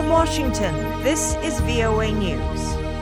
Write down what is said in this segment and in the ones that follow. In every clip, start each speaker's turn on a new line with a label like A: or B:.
A: From Washington, this is VOA News.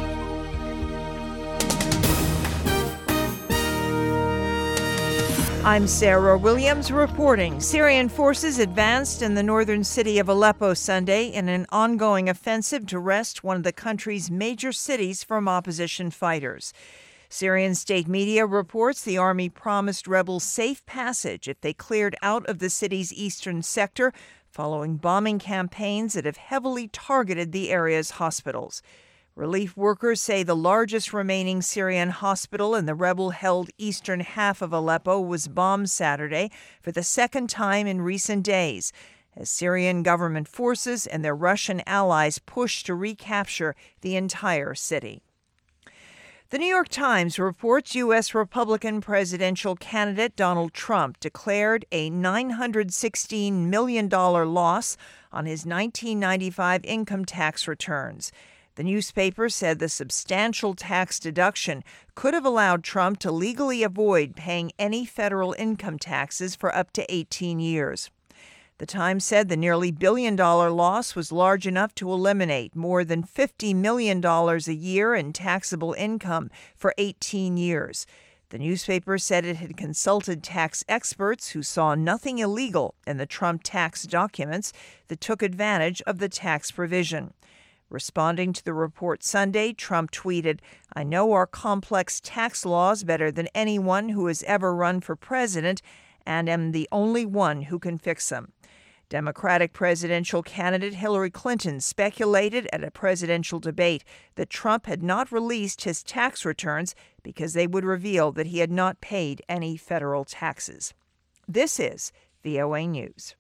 A: I'm Sarah Williams reporting. Syrian forces advanced in the northern city of Aleppo Sunday in an ongoing offensive to wrest one of the country's major cities from opposition fighters. Syrian state media reports the army promised rebels safe passage if they cleared out of the city's eastern sector following bombing campaigns that have heavily targeted the area's hospitals. Relief workers say the largest remaining Syrian hospital in the rebel-held eastern half of Aleppo was bombed Saturday for the second time in recent days, as Syrian government forces and their Russian allies push to recapture the entire city. The New York Times reports U.S. Republican presidential candidate Donald Trump declared a $916 million loss on his 1995 income tax returns. The newspaper said the substantial tax deduction could have allowed Trump to legally avoid paying any federal income taxes for up to 18 years. The Times said the nearly billion-dollar loss was large enough to eliminate more than $50 million a year in taxable income for 18 years. The newspaper said it had consulted tax experts who saw nothing illegal in the Trump tax documents that took advantage of the tax provision. Responding to the report Sunday, Trump tweeted, "I know our complex tax laws better than anyone who has ever run for president, and am the only one who can fix them." Democratic presidential candidate Hillary Clinton speculated at a presidential debate that Trump had not released his tax returns because they would reveal that he had not paid any federal taxes. This is VOA News.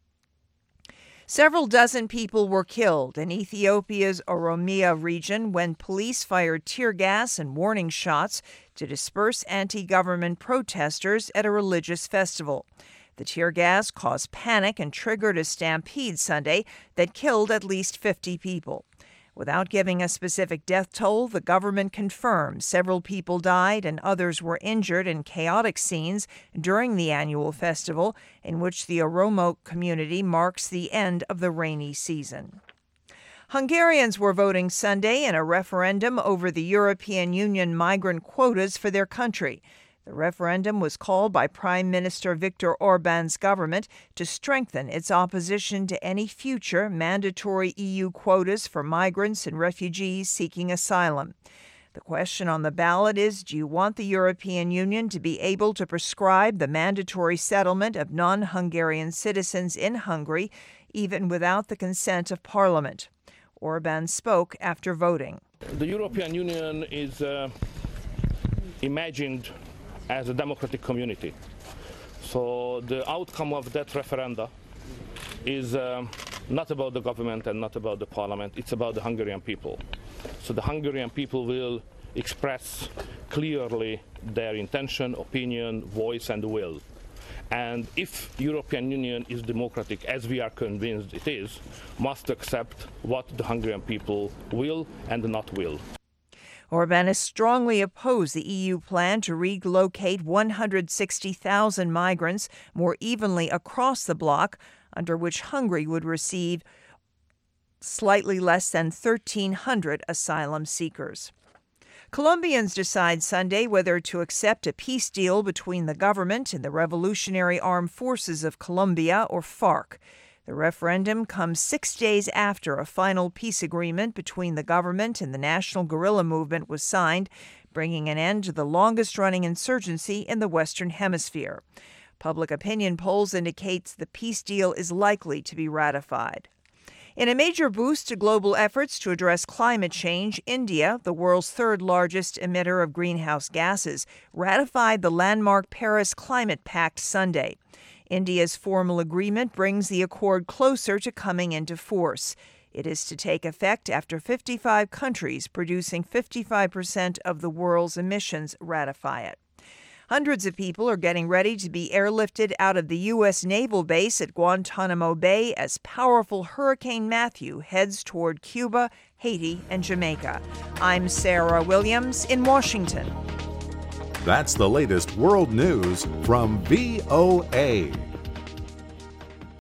A: Several dozen people were killed in Ethiopia's Oromia region when police fired tear gas and warning shots to disperse anti-government protesters at a religious festival. The tear gas caused panic and triggered a stampede Sunday that killed at least 50 people. Without giving a specific death toll, the government confirmed several people died and others were injured in chaotic scenes during the annual festival, in which the Oromo community marks the end of the rainy season. Hungarians were voting Sunday in a referendum over the European Union migrant quotas for their country. The referendum was called by Prime Minister Viktor Orban's government to strengthen its opposition to any future mandatory EU quotas for migrants and refugees seeking asylum. The question on the ballot is, do you want the European Union to be able to prescribe the mandatory settlement of non-Hungarian citizens in Hungary, even without the consent of Parliament? Orban spoke after voting.
B: The European Union is imagined as a democratic community. So the outcome of that referenda is not about the government and not about the parliament, it's about the Hungarian people. So the Hungarian people will express clearly their intention, opinion, voice and will. And if European Union is democratic, as we are convinced it is, must accept what the Hungarian people will and not will.
A: Orban has strongly opposed the EU plan to relocate 160,000 migrants more evenly across the bloc, under which Hungary would receive slightly less than 1,300 asylum seekers. Colombians decide Sunday whether to accept a peace deal between the government and the Revolutionary Armed Forces of Colombia, or FARC. The referendum comes 6 days after a final peace agreement between the government and the national guerrilla movement was signed, bringing an end to the longest-running insurgency in the Western Hemisphere. Public opinion polls indicate the peace deal is likely to be ratified. In a major boost to global efforts to address climate change, India, the world's third-largest emitter of greenhouse gases, ratified the landmark Paris Climate Pact Sunday. India's formal agreement brings the accord closer to coming into force. It is to take effect after 55 countries producing 55% of the world's emissions ratify it. Hundreds of people are getting ready to be airlifted out of the U.S. naval base at Guantanamo Bay as powerful Hurricane Matthew heads toward Cuba, Haiti, and Jamaica. I'm Sarah Williams in Washington.
C: That's the latest world news from VOA.